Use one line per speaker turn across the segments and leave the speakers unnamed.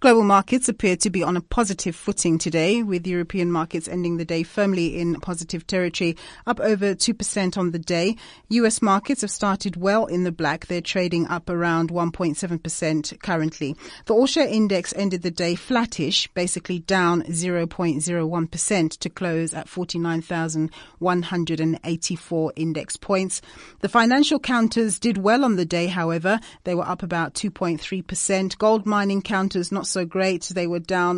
Global markets appear to be on a positive footing today, with European markets ending the day firmly in positive territory, up over 2% on the day. US markets have started well in the black. They're trading up around 1.7% currently. The All-Share Index ended the day flattish, basically down 0.01% to close at 49,184 index points. The financial counters did well on the day, however. They were up about 2.3%. Gold mining counters not so great. They were down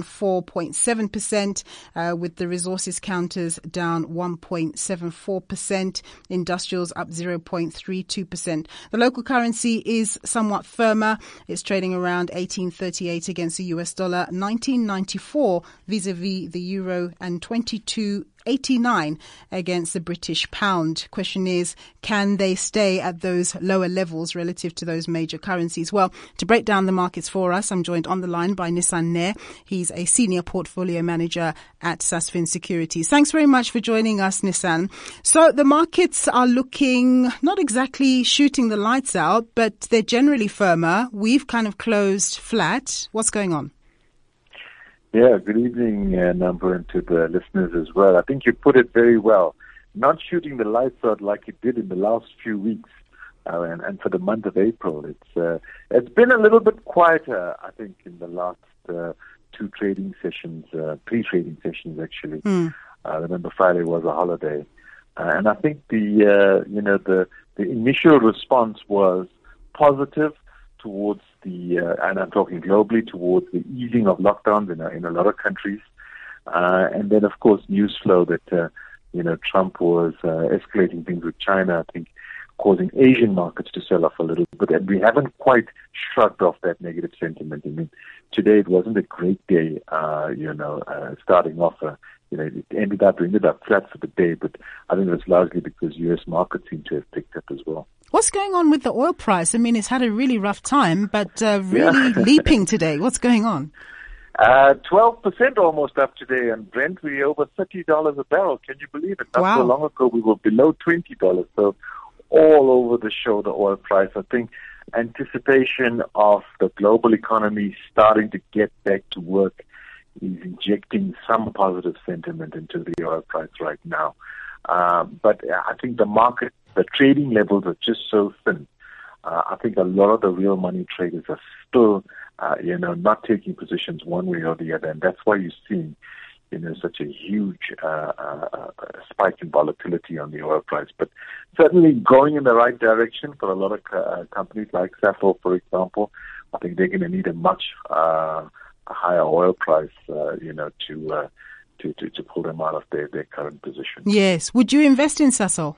4.7%, with the resources counters down 1.74%. Industrials up 0.32%. The local currency is somewhat firmer. It's trading around 18.38 against the US dollar, 19.94 vis-a-vis the euro, and 22.89 against the British pound. Question is, can they stay at those lower levels relative to those major currencies? Well, to break down the markets for us, I'm joined on the line by Nissan Nair. He's a senior portfolio manager at Sasfin Securities. Thanks very much for joining us, Nissan. So the markets are looking not exactly shooting the lights out, but they're generally firmer. We've kind of closed flat. What's going on?
Yeah, good evening, Nambu, and to the listeners as well. I think you put it very well. Not shooting the lights out like it did in the last few weeks, and for the month of April. It's been a little bit quieter, I think, in the last two trading sessions, three trading sessions actually. Remember Friday was a holiday, and I think the initial response was positive towards and I'm talking globally, towards the easing of lockdowns in a lot of countries. And then, of course, news flow that, Trump was escalating things with China, I think, causing Asian markets to sell off a little bit. And we haven't quite shrugged off that negative sentiment. I mean, today it wasn't a great day, starting off. It ended up flat for the day, but I think it was largely because U.S. markets seem to have picked up as well.
What's going on with the oil price? I mean, it's had a really rough time, but really leaping today. What's going on?
12% almost up today, and Brent, we're over $30 a barrel. Can you believe it? Not so long ago, we were below $20. So all over the show, the oil price. I think anticipation of the global economy starting to get back to work is injecting some positive sentiment into the oil price right now. But I think the trading levels are just so thin. I think a lot of the real money traders are still, not taking positions one way or the other. And that's why you're seeing, such a huge spike in volatility on the oil price. But certainly going in the right direction for a lot of companies like Sasol, for example. I think they're going to need a much higher oil price, to pull them out of their current position.
Yes. Would you invest in Sasol?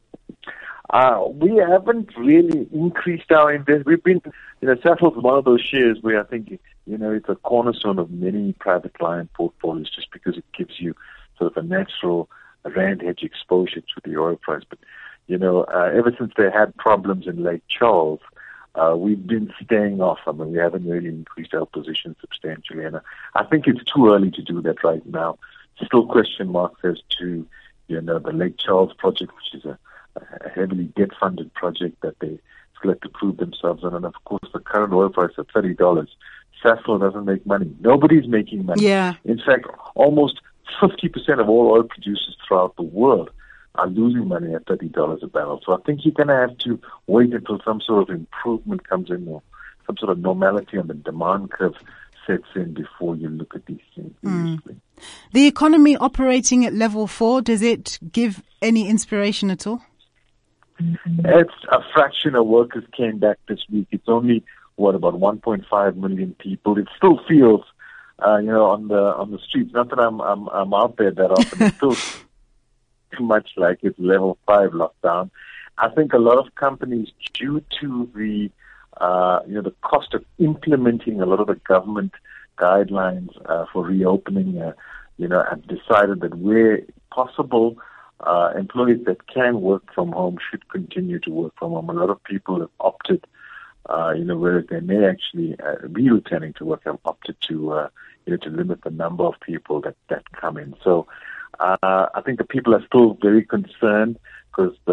We haven't really increased our investment. We've been, Sasol is one of those shares where I think, it's a cornerstone of many private client portfolios just because it gives you sort of a natural rand hedge exposure to the oil price. But, ever since they had problems in Lake Charles, we've been staying off. I mean, we haven't really increased our position substantially. And I think it's too early to do that right now. Still question marks as to, the Lake Charles project, which is a heavily debt-funded project that they still have to prove themselves on. And, of course, the current oil price at $30, Sasol doesn't make money. Nobody's making money.
Yeah.
In fact, almost 50% of all oil producers throughout the world are losing money at $30 a barrel. So I think you're going to have to wait until some sort of improvement comes in or some sort of normality on the demand curve sets in before you look at these things.
The economy operating at level 4, does it give any inspiration at all?
It's a fraction of workers came back this week. It's only, about 1.5 million people. It still feels, on the streets. Not that I'm out there that often. It feels too much like it's level 5 lockdown. I think a lot of companies, due to the the cost of implementing a lot of the government guidelines for reopening, have decided that where possible, employees that can work from home should continue to work from home. A lot of people have opted, whereas they may actually be returning to work, have opted to limit the number of people that come in. So I think the people are still very concerned because the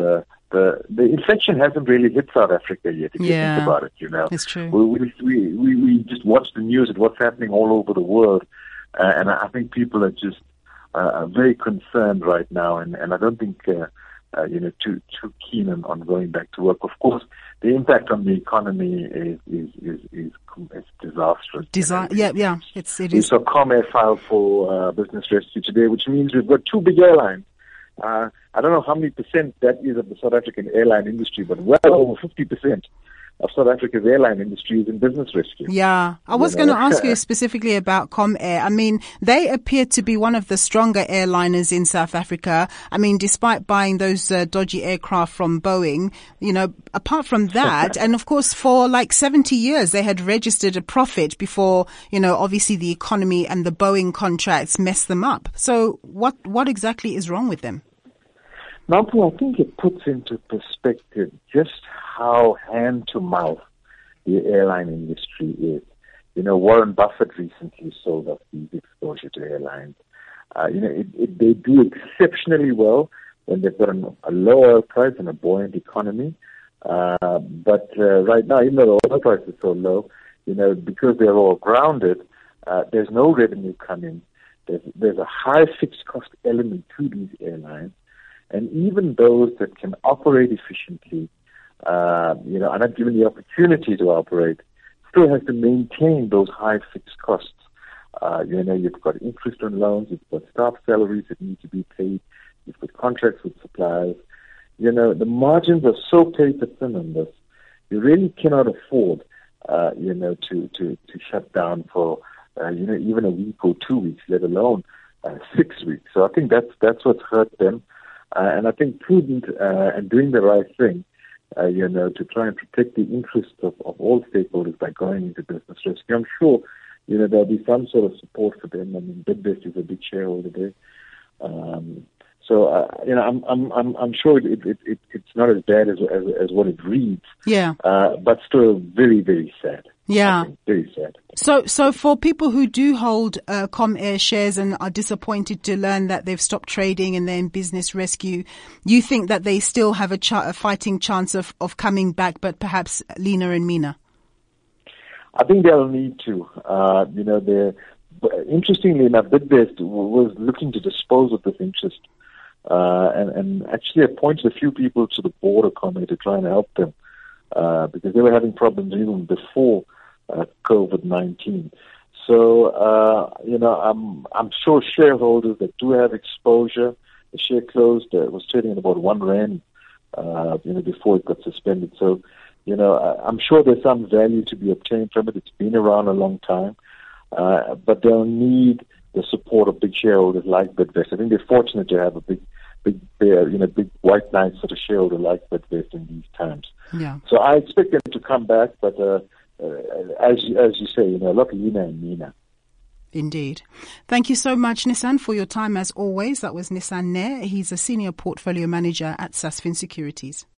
the infection hasn't really hit South Africa yet, if you think about it,
It's true.
We just watch the news at what's happening all over the world, and I think people are just very concerned right now, and I don't think too keen on going back to work. Of course, the impact on the economy is disastrous.
It
We
is.
saw Comair file for business rescue today, which means we've got two big airlines. I don't know how many percent that is of the South African airline industry, but well over 50% of South Africa's airline industry is in business rescue.
Yeah. I was going to ask you specifically about Comair. I mean, they appear to be one of the stronger airliners in South Africa. I mean, despite buying those dodgy aircraft from Boeing, apart from that, and of course for like 70 years they had registered a profit before, obviously the economy and the Boeing contracts messed them up. So what exactly is wrong with them?
Nampu, I think it puts into perspective just how hand-to-mouth the airline industry is. Warren Buffett recently sold off his exposure to airlines. They do exceptionally well when they've got a low oil price and a buoyant economy. But right now, even though the oil price is so low, because they're all grounded, there's no revenue coming. There's a high fixed cost element to these airlines. And even those that can operate efficiently, are not given the opportunity to operate, still has to maintain those high fixed costs. You've got interest on loans, you've got staff salaries that need to be paid, you've got contracts with suppliers. The margins are so paper thin on this. You really cannot afford, to shut down for, even a week or 2 weeks, let alone 6 weeks. So I think that's what's hurt them. And I think prudent and doing the right thing, to try and protect the interests of all stakeholders by going into business rescue. I'm sure, there'll be some sort of support for them. I mean, Bidvest is a big shareholder there. I'm sure it's not as bad as what it reads.
Yeah.
But still very, very sad.
Yeah.
Very sad.
So for people who do hold Comair shares and are disappointed to learn that they've stopped trading and they're in business rescue, you think that they still have a fighting chance of coming back, but perhaps leaner and meaner?
I think they'll need to. Interestingly enough, Bidvest was looking to dispose of this interest and actually appointed a few people to the board of Comair to try and help them because they were having problems even before COVID-19. So, I'm sure shareholders that do have exposure, the share closed, was trading at about 1 rand, before it got suspended. So, I'm sure there's some value to be obtained from it. It's been around a long time, but they'll need the support of big shareholders like Bidvest. I think they're fortunate to have a big white knight sort of shareholder like Bidvest in these times.
Yeah.
So I expect them to come back, but as you say, a lot leaner and meaner.
Indeed. Thank you so much, Nissan, for your time as always. That was Nissan Nair. He's a senior portfolio manager at Sasfin Securities.